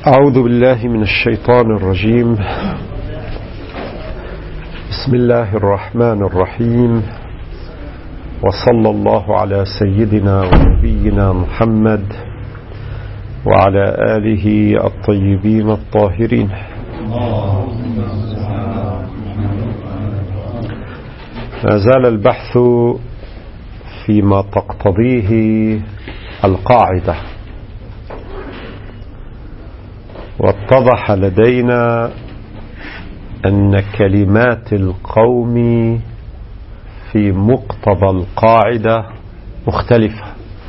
أعوذ بالله من الشيطان الرجيم. بسم الله الرحمن الرحيم، وصلى الله على سيدنا ونبينا محمد وعلى آله الطيبين الطاهرين. ما زال البحث فيما تقتضيه القاعدة، واتضح لدينا أن كلمات القوم في مقتضى القاعدة مختلفة،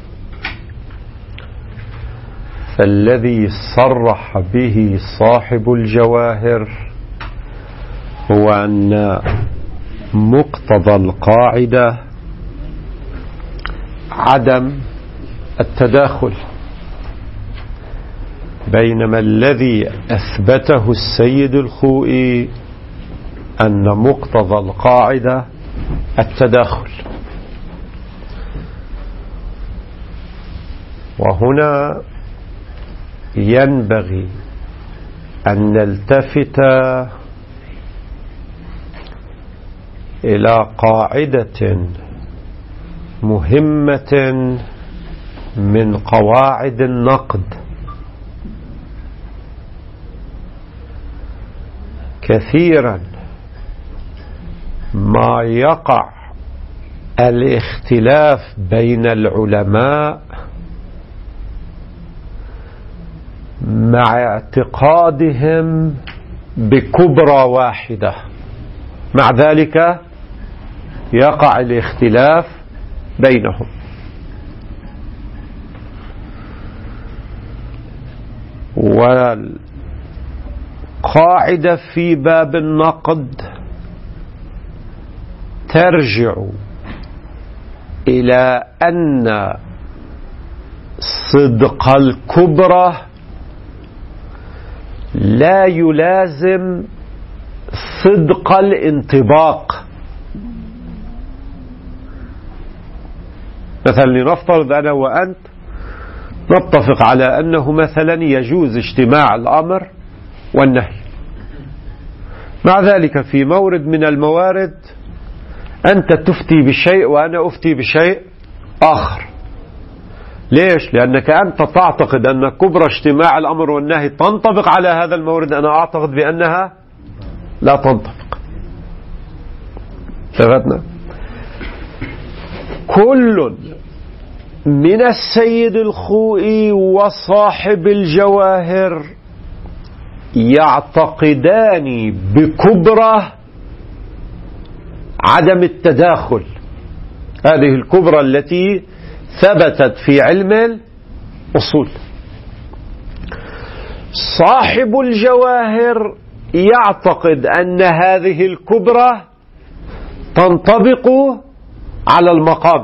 فالذي صرح به صاحب الجواهر هو أن مقتضى القاعدة عدم التداخل، بينما الذي أثبته السيد الخوئي أن مقتضى القاعدة التداخل. وهنا ينبغي أن نلتفت إلى قاعدة مهمة من قواعد النقد. كثيرا ما يقع الاختلاف بين العلماء مع اعتقادهم بكبرى واحدة، مع ذلك يقع الاختلاف بينهم. قاعدة في باب النقد ترجع إلى أن صدق الكبرى لا يلازم صدق الانطباق. مثلا لنفترض أنا وأنت نتفق على أنه مثلا يجوز اجتماع الأمر والنهي، مع ذلك في مورد من الموارد أنت تفتي بشيء وأنا أفتي بشيء آخر. ليش؟ لأنك أنت تعتقد أن كبرى اجتماع الأمر والنهي تنطبق على هذا المورد، أنا أعتقد بأنها لا تنطبق. ثبتنا؟ كل من السيد الخوئي وصاحب الجواهر يعتقدان بكبرى عدم التداخل، هذه الكبرى التي ثبتت في علم الأصول. صاحب الجواهر يعتقد أن هذه الكبرى تنطبق على المقام.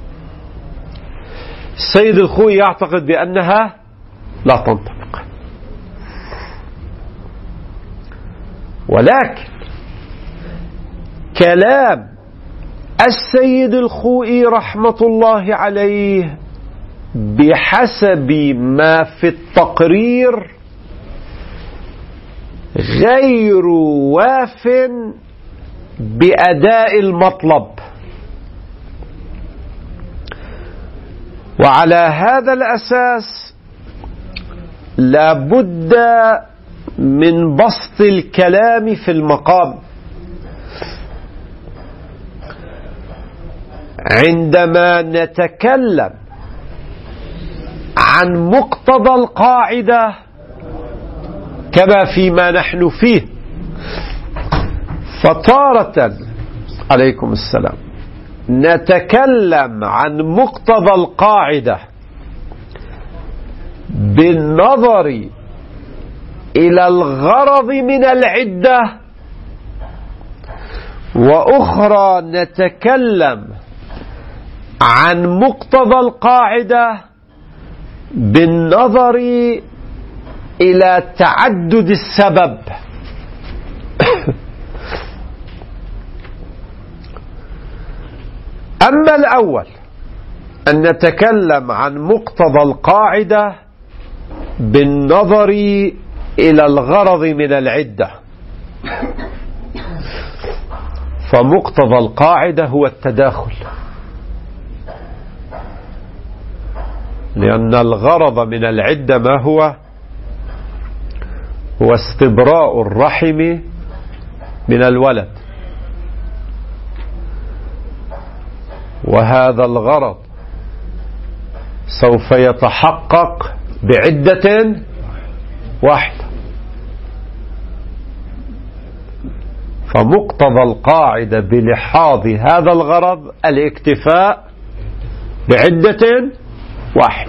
السيد الخوئي يعتقد بأنها لا تنطبق. ولكن كلام السيد الخوئي رحمة الله عليه بحسب ما في التقرير غير واف بأداء المطلب، وعلى هذا الأساس لا بد من بسط الكلام في المقام. عندما نتكلم عن مقتضى القاعدة كما فيما نحن فيه، فتارة عليكم السلام نتكلم عن مقتضى القاعدة بالنظر إلى الغرض من العدة، وأخرى نتكلم عن مقتضى القاعدة بالنظر إلى تعدد السبب. أما الأول أن نتكلم عن مقتضى القاعدة بالنظر إلى الغرض من العدة، فمقتضى القاعدة هو التداخل، لأن الغرض من العدة ما هو استبراء الرحم من الولد، وهذا الغرض سوف يتحقق بعدة واحدة. فمقتضى القاعدة بلحاظ هذا الغرض الاكتفاء بعدة واحدة.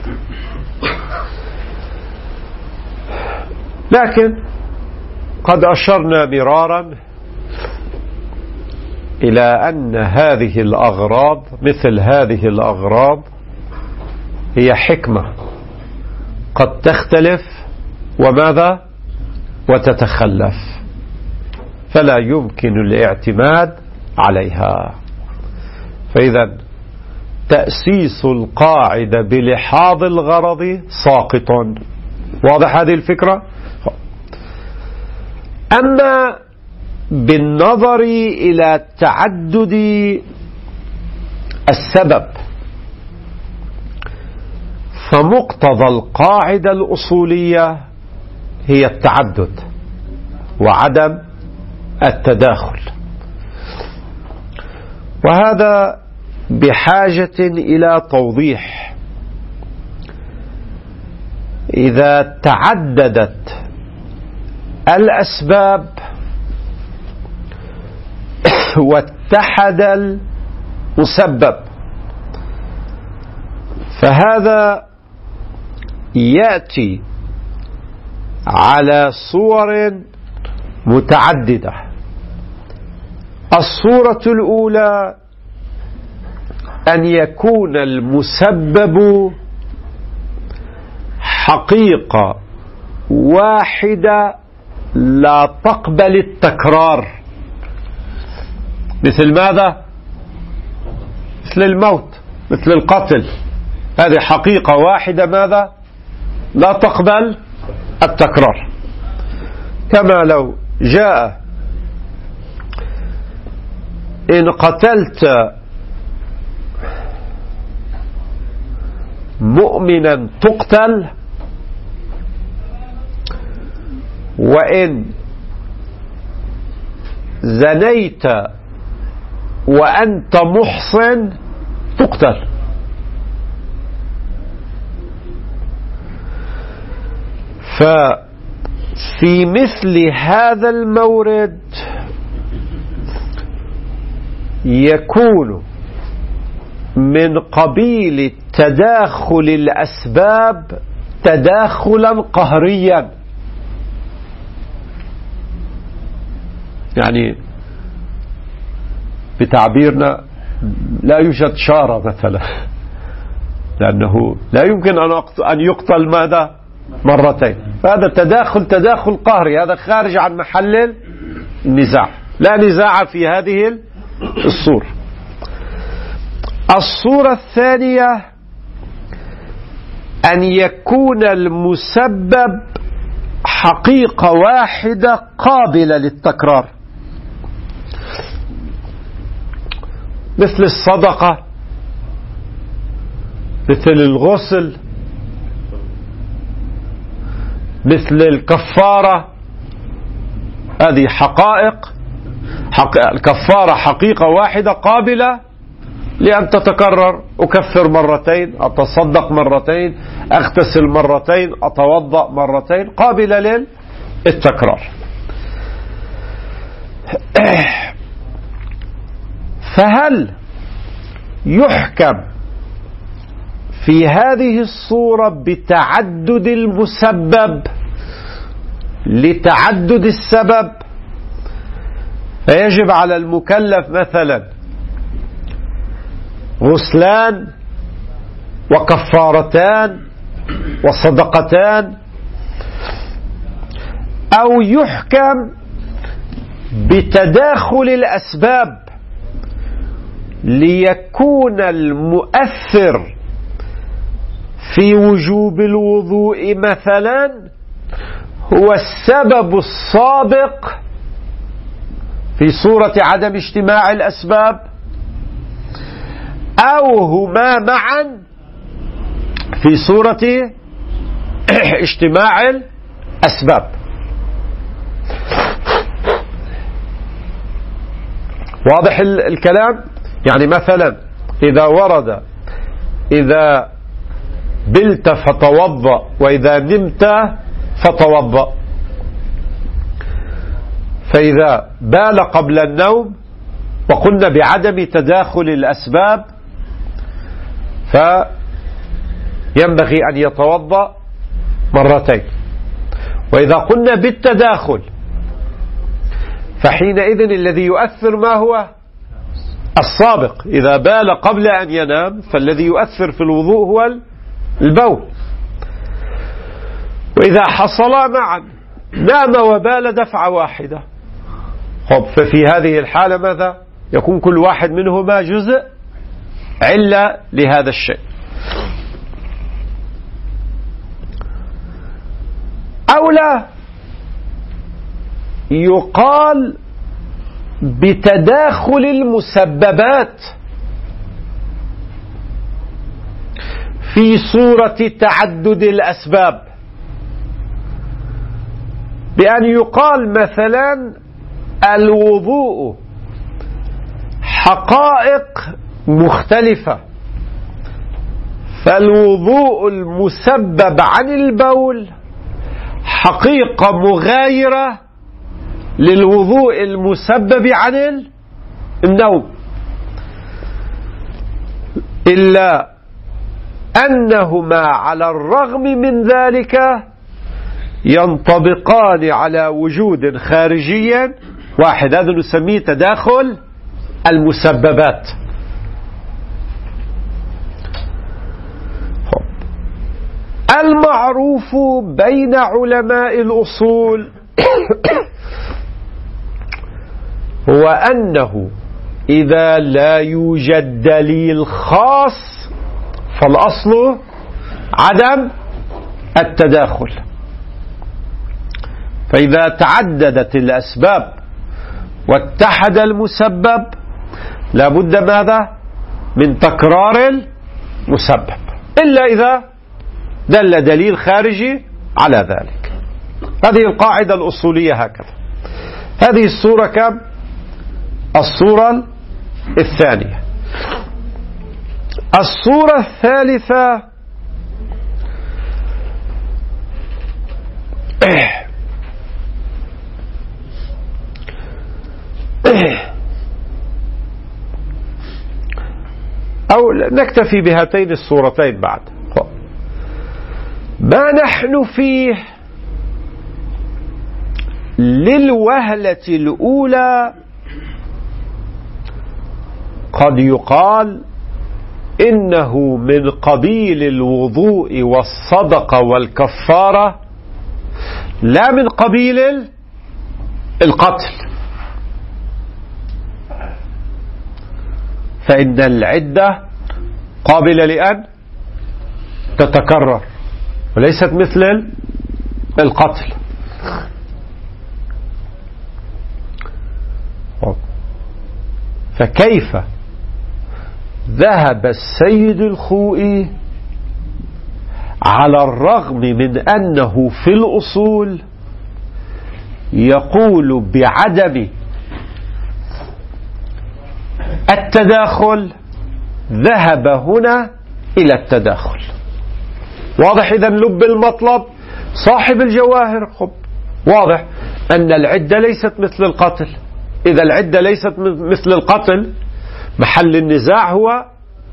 لكن قد أشرنا مرارا إلى أن هذه الأغراض مثل هذه الأغراض هي حكمة قد تختلف وماذا وتتخلف، فلا يمكن الاعتماد عليها. فإذا تأسيس القاعدة بلحاظ الغرض ساقط. واضح هذه الفكرة؟ أما بالنظر إلى تعدد السبب، فمقتضى القاعدة الأصولية هي التعدد وعدم التداخل، وهذا بحاجة إلى توضيح. إذا تعددت الأسباب واتحد المسبب، فهذا يأتي على صور متعددة. الصورة الأولى أن يكون المسبب حقيقة واحدة لا تقبل التكرار. مثل ماذا؟ مثل الموت، مثل القتل، هذه حقيقة واحدة ماذا؟ لا تقبل التكرار. كما لو جاء إن قتلت مؤمنا تقتل، وإن زنيت وأنت محصن تقتل. ففي مثل هذا المورد يكون من قبيل تداخل الأسباب تداخلا قهريا، يعني بتعبيرنا لا يوجد شارة مثلا، لأنه لا يمكن أن يقتل ماذا؟ مرتين. فهذا تداخل قهري، هذا خارج عن محل النزاع، لا نزاع في هذه الصورة. الصورة الثانية أن يكون المسبب حقيقة واحدة قابلة للتكرار، مثل الصدقة، مثل الغسل، مثل الكفارة. هذه حقائق، الكفارة حقيقة واحدة قابلة لأن تتكرر. أكفر مرتين، أتصدق مرتين، أغتسل مرتين، أتوضأ مرتين، قابلة للتكرار. فهل يحكم في هذه الصورة بتعدد المسبب لتعدد السبب؟ فيجب على المكلف مثلا غسلان وكفارتان وصدقتان، أو يحكم بتداخل الأسباب ليكون المؤثر في وجوب الوضوء مثلا هو السبب السابق في صورة عدم اجتماع الأسباب، أو هما معا في صورة اجتماع الأسباب. واضح الكلام؟ يعني مثلا إذا ورد إذا بلت فتوضأ وإذا نمت فتوضأ، فإذا بال قبل النوم وقلنا بعدم تداخل الأسباب فينبغي أن يتوضأ مرتين، وإذا قلنا بالتداخل فحينئذ الذي يؤثر ما هو السابق. إذا بال قبل أن ينام فالذي يؤثر في الوضوء هو البول. وإذا حصلا معا نام وبال دفعة واحدة، ففي هذه الحالة ماذا يكون؟ كل واحد منهما جزء علة لهذا الشيء. أو لا يقال بتداخل المسببات في صورة تعدد الأسباب، بأن يقال مثلا الوضوء حقائق مختلفة، فالوضوء المسبب عن البول حقيقة مغايرة للوضوء المسبب عن النوم، إلا أنهما على الرغم من ذلك ينطبقان على وجود خارجي واحد، هذا نسميه تداخل المسببات. المعروف بين علماء الأصول هو أنه إذا لا يوجد دليل خاص فالأصل عدم التداخل. فإذا تعددت الأسباب واتحد المسبب لابد ماذا؟ من تكرار المسبب، إلا إذا دل دليل خارجي على ذلك. هذه القاعدة الأصولية هكذا. هذه الصورة كم؟ الصورة الثانية. الصورة الثالثة أو نكتفي بهاتين الصورتين بعد. ما نحن فيه للوهلة الأولى قد يقال إنه من قبيل الوضوء والصدقة والكفارة، لا من قبيل القتل، فإن العدة قابلة لأن تتكرر وليست مثل القتل. فكيف ذهب السيد الخوئي على الرغم من أنه في الأصول يقول بعدم التداخل، ذهب هنا إلى التداخل؟ واضح إذن لب المطلب صاحب الجواهر واضح أن العدة ليست مثل القتل. إذا العدة ليست مثل القتل محل النزاع هو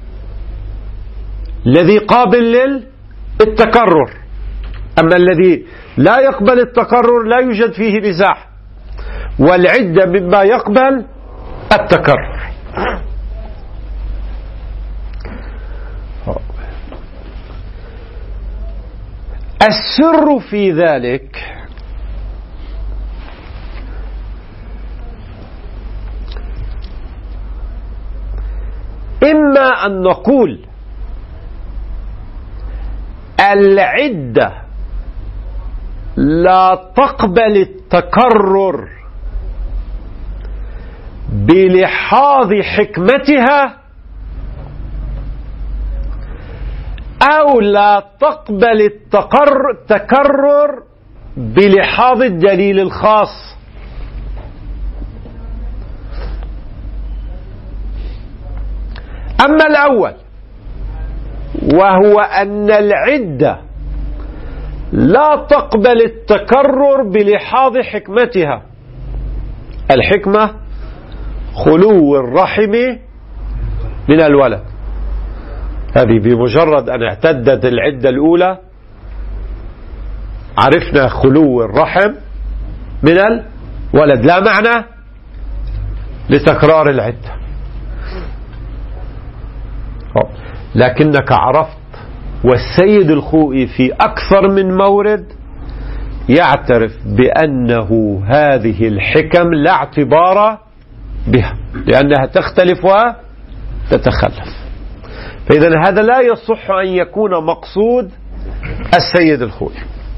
الذي قابل للتكرر، أما الذي لا يقبل التكرر لا يوجد فيه نزاع، والعدة مما يقبل التكرر. السر في ذلك إما أن نقول العدة لا تقبل التكرر بلحاظ حكمتها، أو لا تقبل التكرر بلحاظ الدليل الخاص. أما الأول وهو أن العدة لا تقبل التكرر بلحاظ حكمتها، الحكمة خلو الرحم من الولد، هذه بمجرد أن اعتدت العدة الأولى عرفنا خلو الرحم من الولد، لا معنى لتكرار العدة. لكنك عرفت، والسيد الخوئي في أكثر من مورد يعترف بأنه هذه الحكم لا اعتبار بها لأنها تختلف وتتخلف، فإذا هذا لا يصح أن يكون مقصود السيد الخوئي.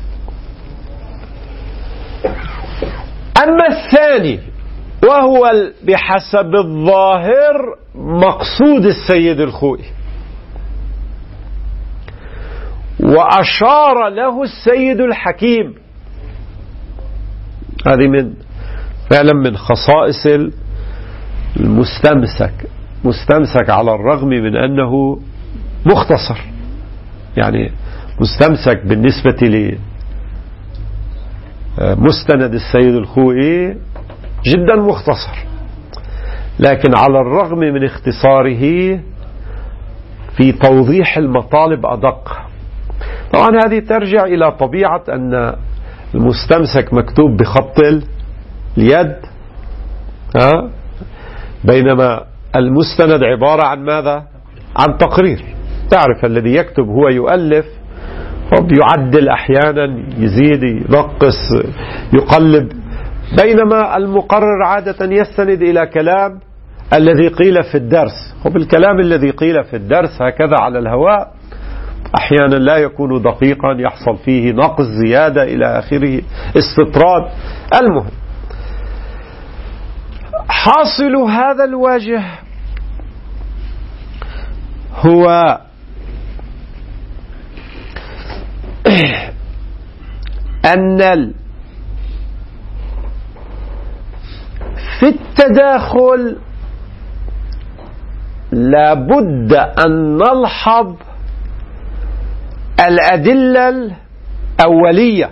أما الثاني وهو بحسب الظاهر مقصود السيد الخوئي وأشار له السيد الحكيم، هذه فعلا من خصائص مستمسك على الرغم من أنه مختصر، يعني مستمسك بالنسبة لمستند السيد الخوئي جدا مختصر، لكن على الرغم من اختصاره في توضيح المطالب أدق. طبعا هذه ترجع إلى طبيعة أن المستمسك مكتوب بخط اليد، بينما المستند عبارة عن ماذا؟ عن تقرير. تعرف الذي يكتب هو يؤلف ويعدل أحيانا، يزيد ينقص يقلب، بينما المقرر عادة يستند إلى كلام الذي قيل في الدرس، وبالكلام الذي قيل في الدرس هكذا على الهواء أحيانا لا يكون دقيقا، يحصل فيه نقص زيادة إلى آخره، استطراد. المهم حاصل هذا الوجه هو أن في التداخل لابد أن نلحظ الأدلة الأولية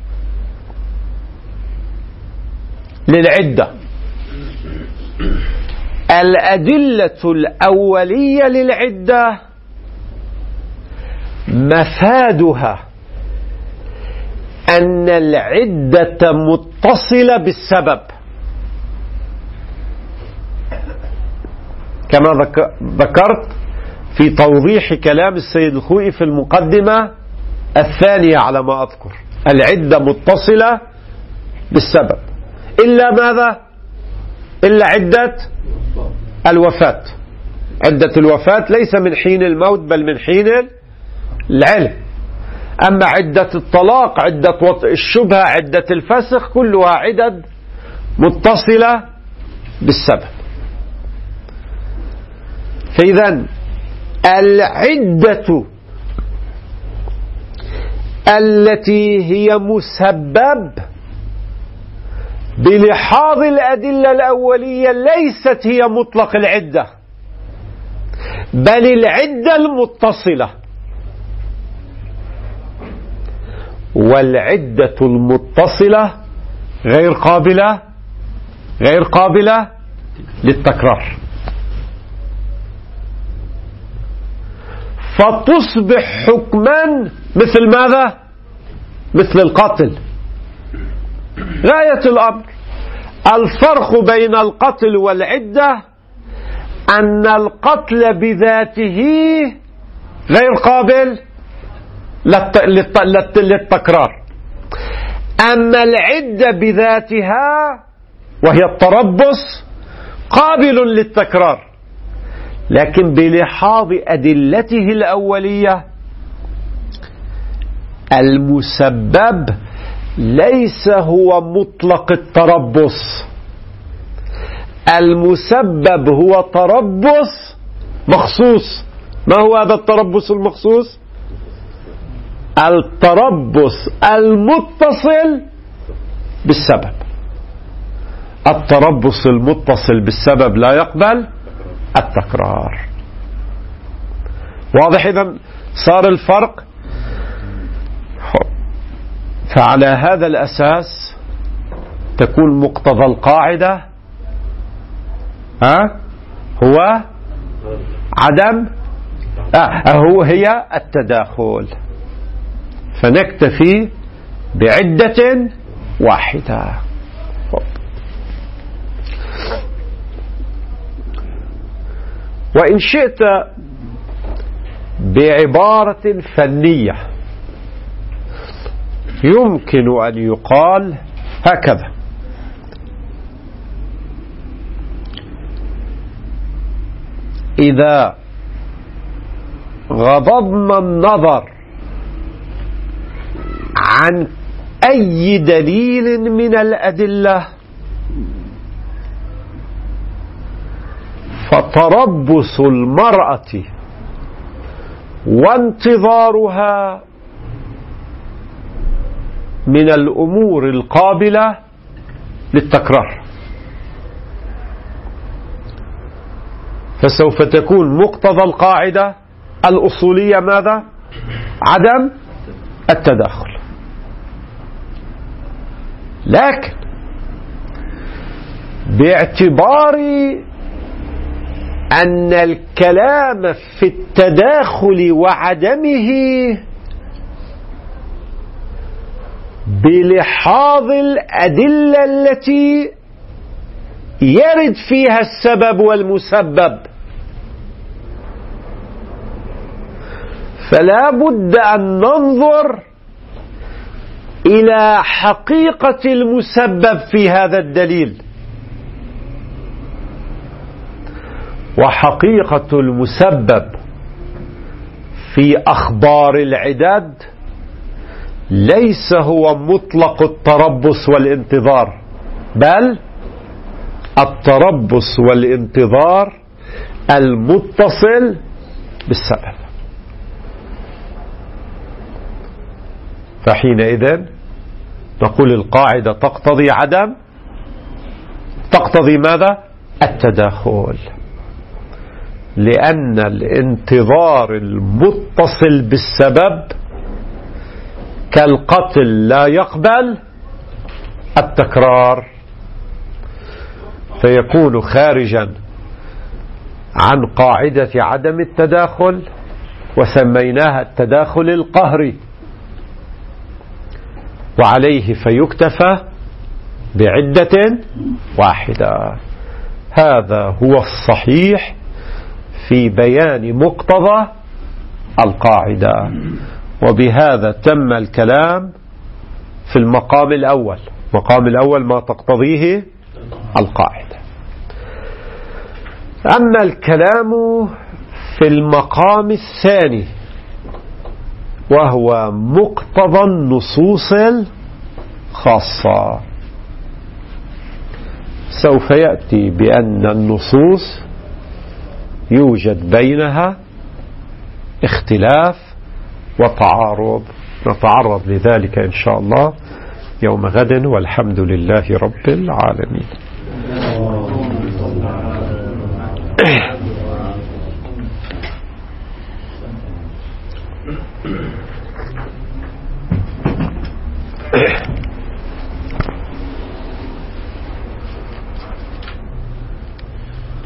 للعدة. الأدلة الأولية للعدة مفادها أن العدة متصلة بالسبب، كما ذكرت في توضيح كلام السيد الخوئي في المقدمة الثانية على ما أذكر، العدة متصلة بالسبب إلا ماذا؟ إلا عدة الوفاة. عدة الوفاة ليس من حين الموت بل من حين العلم. أما عدة الطلاق، عدة الشبهة، عدة الفسخ، كلها عدد متصلة بالسبب. فإذا العدة التي هي مسبب بلحاظ الأدلة الأولية ليست هي مطلق العدة بل العدة المتصلة، والعدة المتصلة غير قابلة للتكرار، فتصبح حكما مثل ماذا؟ مثل القتل. غاية الأمر الفرق بين القتل والعدة أن القتل بذاته غير قابل للتكرار، أما العدة بذاتها وهي التربص قابل للتكرار، لكن بلحاظ أدلته الأولية المسبب ليس هو مطلق التربص، المسبب هو تربص مخصوص. ما هو هذا التربص المخصوص؟ التربص المتصل بالسبب. التربص المتصل بالسبب لا يقبل التكرار. واضح؟ إذن صار الفرق. فعلى هذا الأساس تكون مقتضى القاعدة هو عدم هي التداخل، فنكتفي بعدة واحدة. وإن شئت بعبارة فنية يمكن أن يقال هكذا: إذا غضضنا النظر عن أي دليل من الأدلة فتربص المرأة وانتظارها من الأمور القابلة للتكرار، فسوف تكون مقتضى القاعدة الأصولية ماذا؟ عدم التداخل. لكن باعتبار أن الكلام في التداخل وعدمه بلحاظ الأدلة التي يرد فيها السبب والمسبب، فلا بد أن ننظر إلى حقيقة المسبب في هذا الدليل. وحقيقة المسبب في أخبار العداد ليس هو مطلق التربص والانتظار، بل التربص والانتظار المتصل بالسبب. فحينئذ نقول القاعدة تقتضي عدم، تقتضي ماذا؟ التداخل، لأن الانتظار المتصل بالسبب كالقتل لا يقبل التكرار، فيكون خارجا عن قاعدة عدم التداخل، وسميناها التداخل القهري، وعليه فيكتفى بعدة واحدة. هذا هو الصحيح في بيان مقتضى القاعدة. وبهذا تم الكلام في المقام الأول. المقام الأول ما تقتضيه القاعدة. أما الكلام في المقام الثاني وهو مقتضى النصوص الخاصة، سوف يأتي بأن النصوص يوجد بينها اختلاف وتعارض. نتعرض لذلك إن شاء الله يوم غد، والحمد لله رب العالمين.